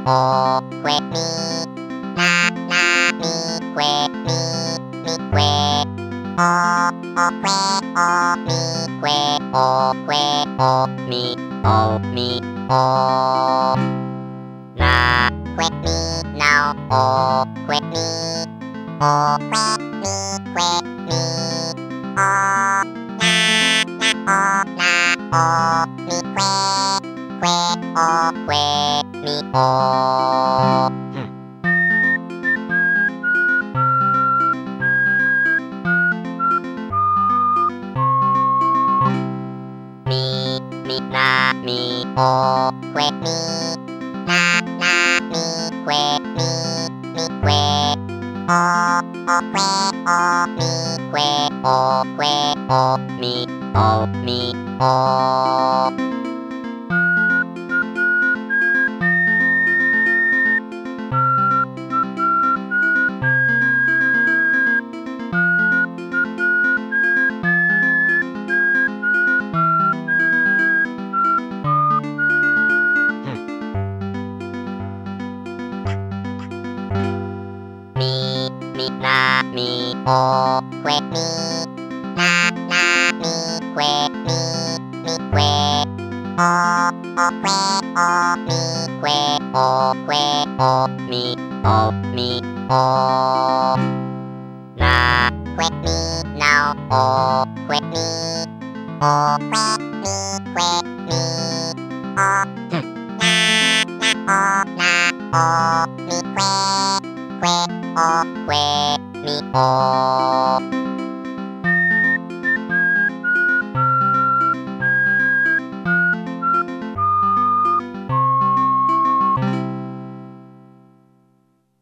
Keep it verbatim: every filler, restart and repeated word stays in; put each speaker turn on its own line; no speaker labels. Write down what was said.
おくえみななみくえみみくえおおくえおみくえおくえおみおみおなくえみなおおくえみおくえみくえみおななおなおみくえくえおくえみおみみなみおくえみななみくえみみくえおおくえおみくえおくえおみおみおみみなみおくえみななみくえみみくえおおくえおみくえおくえおみおみおなくえみなおくえみおくえみくえみおななおなおみくえくえおくえみお